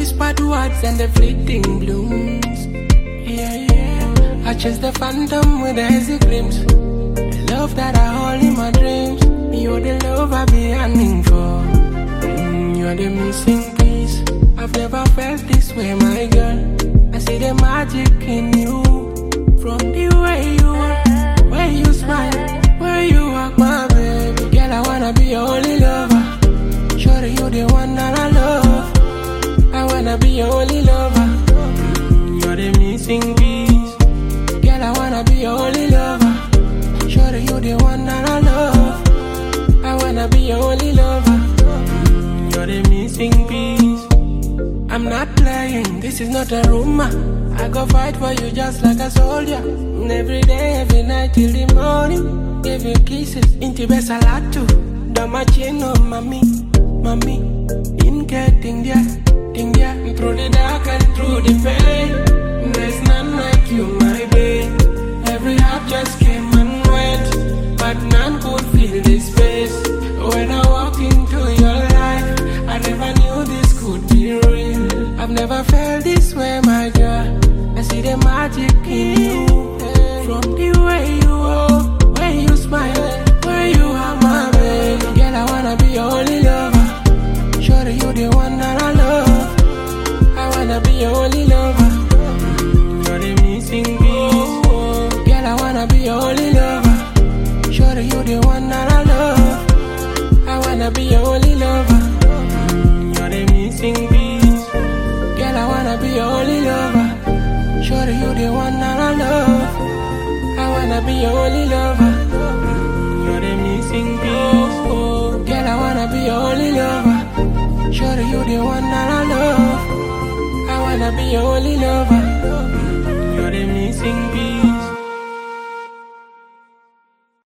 whispered words and the fleeting blooms. Yeah, yeah. I chase the phantom with the hazy glimpse. The love that I hold in my dreams. You're the love I've been yearning for. You're the missing piece. I've never felt this way, my girl. I see the magic in you. From the way you are, way you smile, where you walk, my baby. Girl, I wanna be your only lover. Sure, you the one that I love. I wanna be your only lover. You're the missing piece. Girl, I wanna be your only lover. Sure, you the one that I love. I wanna be your only lover. You're the missing piece. I'm not playing, this is not a rumor. I go fight for you just like a soldier. Every day, every night till the morning. Give you kisses, inti besalatu. Damachino, mami, mami. In getting there, through the dark and through the pain. There's none like you, my babe. Every heart just came and went, but none could fill this space. When I walk into your life, I never knew this could be real. I've never felt this way, my girl. I see the magic in you. From the way you are, way you smile, where you are, my baby. Girl, I wanna be your only lover. Sure, you the one that I love. I wanna be your only lover. You're the missing piece. Girl, I wanna be your only lover. Sure, you the one that I love. I wanna be your only lover. You're the missing piece. Girl, I wanna be your only lover. Sure, you the one that I love. I wanna be your only lover. You're the missing piece. Girl, I wanna be your only lover. Sure, you the one that I love. I wanna be your only lover. You're the missing piece.